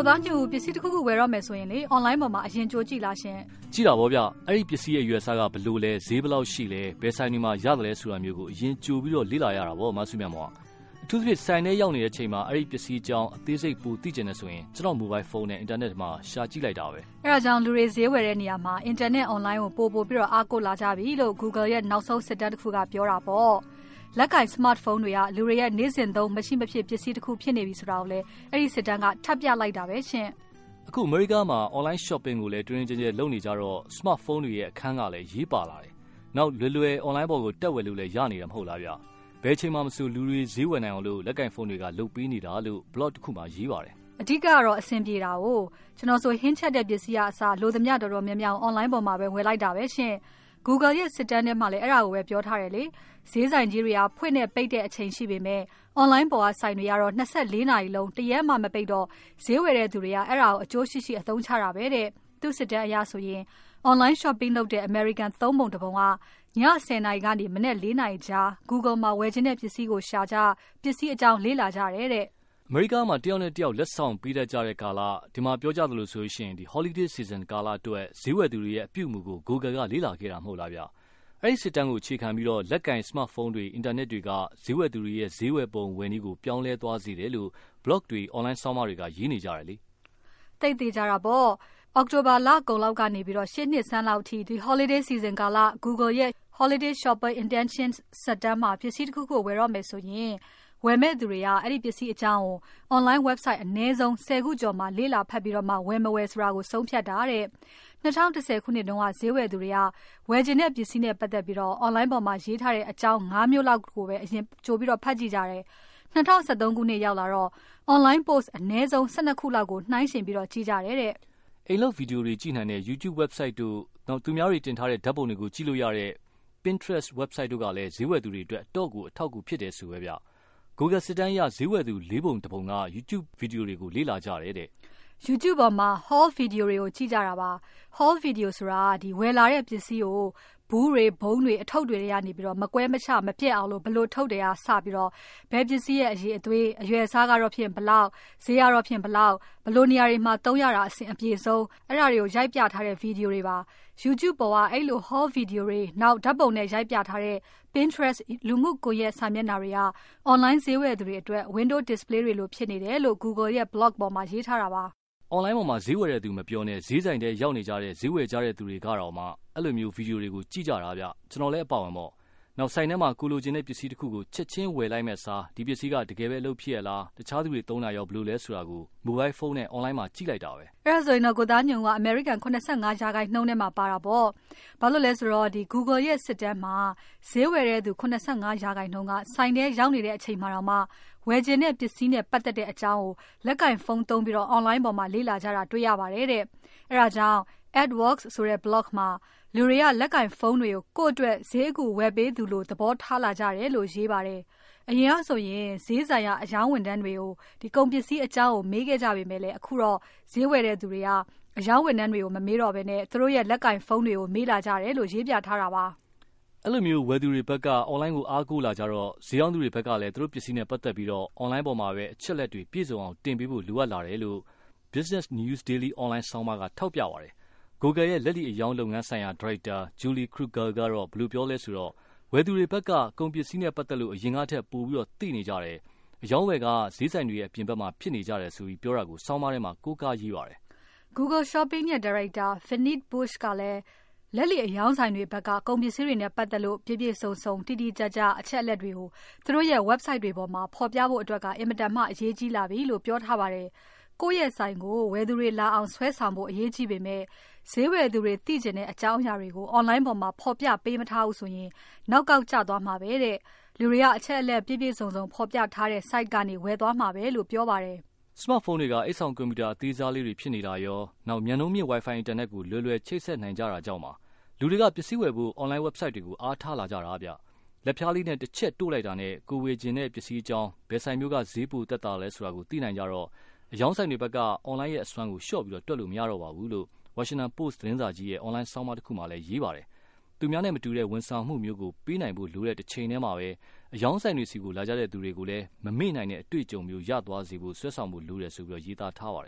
သားညိုပစ္စည်းတစ်ခုခုဝယ်ရမယ်ဆိုရင်လေ online ပေါ်မှာအရင်ကြိုကြည့်လားရှင်ကြည့်တာဗောဗျအဲ့ဒီပစ္စည်းရဲ့ရွယ်စားကဘလို့လဲဈေးဘယ်လောက်ရှိလဲဘယ်ဆိုင်တွေမှာရတယ်လဲဆိုတာမျိုးကိုအရင်ကြိုပြီးတော့လေ့လာရတာဗောမဆုမြတ်မောင်အထူးသဖြင့်ဆိုင်ထဲရောက်နေတဲ့ချိန်မှာအဲ့ဒီပစ္စည်းအကြောင်းအသေးစိတ်ပိုသိကျင်နေဆိုရင်ကျွန်တော် mobile phone နဲ့ internet မှာရှာကြည့်လိုက်တာပဲအဲ့ဒါကြောင့်လူတွေဈေးဝယ်တဲ့နေရာမှာ internet online ကိုပို့ပြီးတော့အားကိုးလာကြပြီလို့ Google ရဲ့နောက်ဆုံးစစ်တမ်းတစ်ခုကပြောတာပေါ့လက်ကင် smartphone တွေကလူတွေရဲ့နေ့စဉ်သုံးမရှိမဖြစ်ပစ္စည်းတစ်ခုဖြစ်နေပြီဆိုတာကိုလည်းအဲ့ဒီစစ်တမ်းကထပ်ပြလိုက်တာပဲရှင်အခု America မှာ online shopping ကိုလည်းတွင်တွင်ကျယ်ကျယ်လုပ်နေကြတော့ smartphone တွေရဲ့အခန်းကလည်းရေးပါလာတယ်နောက်လွယ် online ပေါ်ကိုတက်ဝယ်လို့လည်းရနေတာမဟုတ်လားဗျဘယ်ချိန်မှမဆိုလူတွေဈေးဝယ်နိုင်အောင်လို့လက်ကင်ဖုန်းတွေကလုပ်ပေးနေတာလို့ blog တစ်ခုမှာရေးပါတယ်အဓိကတော့အဆင်ပြေတာကိုကျွန်တော်ဆိုဟင်းချက်တဲ့ပစ္စည်းအစားလိုသမျှတော်တော်များများ online ပေါ်မှာပဲဝယ်လိုက်တာပဲရှင်Google ရဲ့စစ်တမ်းထဲမှာလည်းအဲ့ဒါကိုပဲပြောထားတယ်လေဈေးဆိုင်ကြီးတွေကဖွင့်နေပိတ်တဲ့အချိန်ရှိပေမဲ့ online ပေါ်ကဆိုင်တွေကတော့24နာရီလုံးတရက်မှမပိတ်တော့ဈေးဝယ်တဲ့သူတွေကအဲ့ဒါကိုအကျိုးရှိရှိအသုံးချတာပဲတဲ့သူစစ်တမ်းအရဆိုရင် online shopping လုပ်တဲ့ American 3 ပုံတစ်ပုံကည10နာရီကနေမနေ့4နာရီကြာ Google မှာဝယ်ချင်တဲ့ပစ္စည်းကိုရှာကြပစ္စည်းအကြောင်းလေ့လာကြတယ်တဲ့အမေရိကန်မှာတယောက်နဲ့တယောက်လက်ဆောင်ပေးတတ်ကြတဲ့ကာလဒီမှာပြောကြသလိုဆိုရင်ဒီ holiday season ကာလအတွက်ဈေးဝယ်သူတွေရဲ့အပြုအမူကို Google ကလေ့လာခဲ့တာမဟုတ်လားဗျအဲ့ဒီစစ်တမ်းကိုအခြေခံပြီးတော့လက်ကင် smartphone တွေ internet တွေကဈေးဝယ်သူတွေရဲ့ဈေးဝယ်ပုံဝယ်နည်းကိုပြောင်းလဲသွားစေတယ်လို့ blog တွေ online ဆောင်းပါးတွေကရေးနေကြတယ်လေသိသေးကြတာပေါ့အောက်တိုဘာလကုန်လောက်ကနေပြီးတော့ရှေ့နှစ်ဆန်းလောက်ထိဒီ holiday season ကာလ Google ရဲ့ holiday shopper intentions စစ်တမ်းမှာပစ္စည်းတစ်ခုခုဝယ်တော့မယ်ဆိုရင်ဝယ်မဲ့သူတွေကအဲ့ဒီပစ္စည်းအကြောင်းကို online website အနည်းဆုံး10ခုကျော်မှလေ့လာဖတ်ပြီးတော့မှဝယ်မဝယ်ဆိုတာကိုဆုံးဖြတ်တာတဲ့2010ခုနှစ်တုန်းကဈေးဝယ်သူတွေကဝယ်ချင်တဲ့ပစ္စည်းနဲ့ပတ်သက်ပြီးတော့ online ပေါ်မှာရေးထားတဲ့အကြောင်း5မျိုးလောက်ကိုပဲအရင်ကြိုပြီးတော့ဖတ်ကြည့်ကြတယ်2013ခုနှစ်ရောက်လာတော့ online post အနည်းဆုံး12ခုလောက်ကိုနှိုင်းယှဉ်ပြီးတော့ကြည့်ကြတယ်တဲ့အိမ်လောက်ဗီဒီယိုတွေကြည့်နိုင်တဲ့ YouTube website တို့နောက်သူများတွေတင်ထားတဲ့ဓာတ်ပုံတွေကိုကြည့်လို့ရတဲ့ Pinterest website တို့ကလည်းဈေးဝယ်သူတွေအတွက်အတော့ကိုအထောက်အကူဖြစ်တယ်ဆိုပဲဗျGoogle စစ်တမ်းအရဈေးဝယ်သူ4ပုံတစ်ပုံက YouTube ဗီဒီယိုတွေကိုလေ့လာကြတယ်တဲ့ YouTube ပေါ်မှာ haul video တွေကိုကြည့်ကြတာပါ haul video ဆိုတာဒီဝယ်လာတဲ့ပစ္စည်းကိုဘူးတွေဘုံတွေအထုပ်တွေတွေကနေပြီးတော့မကွဲမချမပြက်အောင်လို့ဘလို့ထုတ်တယ်ကစပြီးတော့ဘယ်ပစ္စည်းရဲ့အရေးအသွေးအရွယ်အစားကတော့ဖြင့်ဘလောက်ဈေးကတော့ဖြင့်ဘလောက်ဘလို့နေရာတွေမှာသုံးရတာအဆင်အပြေဆုံးအဲ့ဒါတွေကိုရိုက်ပြထားတဲ့ဗီဒီယိုတွေပါ YouTube ပေါ်ကအဲ့လို haul video တွေနောက်ဓာတ်ပုံနဲ့ရိုက်ပြထားတဲ့ Pinterest လူမှုကွန်ရက်စာမျက်နှာတွေက online ဈေးဝယ်သူတွေအတွက် window display တွေလိုဖြစ်နေတယ်လို့ Google ရဲ့ blog ပေါ်မှာရေးထားတာပါ online ပေါ်မှာဈေးဝယ်တဲ့သူမပြောနဲ့ဈေးဆိုင်ထဲရောက်နေကြတဲ့ဈေးဝယ်ကြတဲ့သူတွေကတော့မှအဲ့လိုမျိုးဗီဒီယိုတွေကိုကြည့်ကြတာဗျကျွန်တော်လည်းအပါဝင်ပေါ့နောက်ဆိုင်ထဲမှာကိုလိုချင်တဲ့ပစ္စည်းတစ်ခုကိုချက်ချင်းဝယ်လိုက်မဲ့စားဒီပစ္စည်းကတကယ်ပဲအလုပ်ဖြစ်ရလားတခြားသူတွေသုံးတာရောဘယ်လိုလဲဆိုတာကို mobile phone နဲ့ online မှာကြည့်လိုက်တာပဲအဲ့ဒါဆိုရင်တော့ကိုသားညုံက American 85%ရာခိုင်နှုန်းထဲမှာပါတာပေါ့ဘာလို့လဲဆိုတော့ဒီ Google ရဲ့စစ်တမ်းမှာဈေးဝယ်တဲ့သူ85%ရာခိုင်နှုန်းကဆိုင်ထဲရောက်နေတဲ့အချိန်မှာတော့မှဝယ်ချင်တဲ့ပစ္စည်းနဲ့ပတ်သက်တဲ့အကြောင်းကိုလက်ကင်ဖုန်းသုံးပြီးတော့ online ပေါ်မှာလေ့လာကြတာတွေ့ရပါတယ်တဲ့အဲ့ဒါကြောင့် AdWorks ဆိုတဲ့ blog မှာလူတွေကလက်ကင်ဖုန်းတွေကိုကိုယ့်အတွက်ဈေးအကူဝယ်ပေးသူလို့သဘောထားလာကြတယ်လို့ရေးပါတယ်အရင်ကဆိုရင်ဈေးဆိုင်ရာအယောင်းဝန်ထမ်းတွေကိုဒီကုန်ပစ္စည်းအကြောင်းကိုမေးခဲ့ကြပေမဲ့လည်းအခုတော့ဈေးဝယ်တဲ့သူတွေကအယောင်းဝန်ထမ်းတွေကိုမမေးတော့ဘဲနဲ့သူတို့ရဲ့လက်ကင်ဖုန်းတွေကိုမေးလာကြတယ်လို့ရေးပြထားတာပါအဲ့လိုမျိုးဝယ်သူတွေဘက်က online ကိုအားကိုးလာကြတော့ဈေးအောင်သူတွေဘက်ကလည်းသူတို့ပစ္စည်းနဲ့ပတ်သက်ပြီးတော့ online ပေါ်မှာပဲအချက်လက်တွေပြည့်စုံအောင်တင်ပေးဖို့လိုအပ်လာတယ်လို့ Business News Daily online ဆောင်းပါးကထောက်ပြပါတယ်Google ရဲ့လက်လီအယောင်းလုပ်ငန်းဆိုင်ရာဒါရိုက်တာ Julie Kruger ကတော့ဘယ်လိုပြောလဲဆိုတော့ဝယ်သူတွေဘက်ကကုန်ပစ္စည်းနဲ့ပတ်သက်လို့အရင်ကထက်ပိုပြီးတော့သိနေကြတယ်အယောင်းဝယ်ကဈေးဆိုင်တွေရဲ့အပြင်ဘက်မှာဖြစ်နေကြတယ်ဆိုပြီးပြောတာကိုဆောင်းပါးထဲမှာကိုးကားရေးပါတယ် Google Shopping ရဲ့ဒါရိုက်တာ Vineet Bush ကလည်းလက်လီအယောင်းဆိုင်တွေဘက်ကကုန်ပစ္စည်းတွေနဲ့ပတ်သက်လို့ပြည့်ပြည့်စုံစုံတိတိကျကျအချက်အလက်တွေကိုသူတို့ရဲ့ website တွေပေါ်မှာဖော်ပြဖို့အတွက်ကအင်မတန်မှအရေးကြီးလာပြီလို့ပြောထားပါတယ်ကိုယ့်ရဲ့ဆိုင်ကိုဝယ်သူတွေလာအောင်ဆွဲဆောင်ဖို့အရေးကြီးပေမဲ့ဈေးဝယ်သူတွေသိကျင်တဲ့အကြောင်းအရာတွေကို online ပေါ်မှာဖော်ပြပေးမထားဘူးဆိုရင်နောက်ကောက်ကျသွားမှာပဲတဲ့လူတွေကအချက်အလက်ပြည့်ပြည့်စုံစုံဖော်ပြထားတဲ့ site ကနေဝယ်သွားမှာပဲလို့ပြောပါတယ် Smartphone တွေကအိတ်ဆောင်ကွန်ပျူတာအသေးစားလေးတွေဖြစ်နေတာရောနောက်မြန်နှုန်းမြင့် Wi-Fi အင်တာနက်ကိုလွယ်လွယ်ချိတ်ဆက်နိုင်ကြတာကြောင့်ပါလူတွေကပစ္စည်းဝယ်ဖို့ online website တွေကိုအားထားလာကြတာဗျလက်ဖြားလေးနဲ့တစ်ချက်တိုးလိုက်တာနဲ့ကိုဝေကျင်တဲ့ပစ္စည်းအကြောင်းဘယ်ဆိုင်မျိုးကဈေးပိုတက်တာလဲဆိုတာကိုသိနိုင်ကြတော့အယောင်းဆိုင်တွေဘက်က online ရဲ့အစွမ်းကိုလျှော့ပြီးတော့တွက်လို့မရတော့ပါဘူးလို့ Washington Post သတင်းစာကြီးရဲ့ online ဆောင်းပါးတစ်ခုမှာလည်းရေးပါတယ်သူများနဲ့မတူတဲ့ဝန်ဆောင်မှုမျိုးကိုပေးနိုင်ဖို့လိုတဲ့တစ်ချိန်တည်းမှာပဲအယောင်းဆိုင်တွေစီကိုလာကြတဲ့သူတွေကိုလည်းမမေ့နိုင်တဲ့အတွေ့အကြုံမျိုးရသွားစေဖို့ဆွဲဆောင်မှုလိုတယ်ဆိုပြီးတော့ရေးသားထားပါတယ်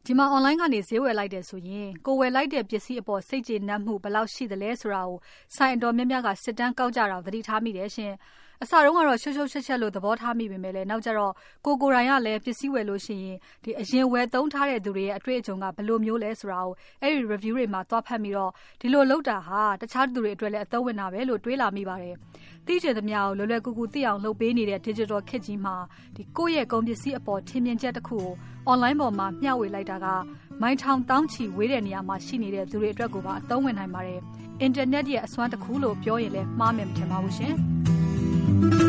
ဒီမှာ online ကနေဈေးဝယ်လိုက်တယ်ဆိုရင်ကိုဝယ်လိုက်တဲ့ပစ္စည်းအပေါ်စိတ်ကျေနပ်မှုဘယ်လောက်ရှိသလဲဆိုတာကိုဆိုင်အတော်များများကစစ်တမ်းကောက်ကြတာကိုသတိထားမိတယ်ရှင်အစတုန်းကတော့ရှုပ်ရှုပ်ရှက်ရှက်လို့သဘောထားမိပေမဲ့လည်းနောက်ကျတော့ကိုယ်တိုင်ကလည်းပစ္စည်းဝယ်လို့ရှိရင်ဒီအရင်ဝယ်သုံးထားတဲ့သူတွေရဲ့အတွေ့အကြုံကဘယ်လိုမျိုးလဲဆိုတာကိုအဲ့ဒီ review တွေမှာသွားဖတ်ပြီးတော့ဒီလိုလုပ်တာဟာတခြားသူတွေအတွက်လည်းအသုံးဝင်တာပဲလို့တွေးလာမိပါတယ်သိချင်သမျှကိုလွယ်လွယ်ကူကူသိအောင်လုပ်ပေးနေတဲ့ digital ခေတ်ကြီးမှာဒီကိုယ့်ရဲ့ကုန်ပစ္စည်းအပေါ်ထင်မြင်ချက်တစ်ခုကို online ပေါ်မှာမျှဝေလိုက်တာကမိုင်းထောင်တောင်းချီဝေးတဲ့နေရာမှာရှိနေတဲ့သူတွေအတွက်ကိုပါအသုံးဝင်နိုင်ပါတယ်။ internet ရဲ့အစွမ်းတစ်ခုလို့ပြောရင်လည်းမှားမယ်မထင်ပါဘူးရှင်။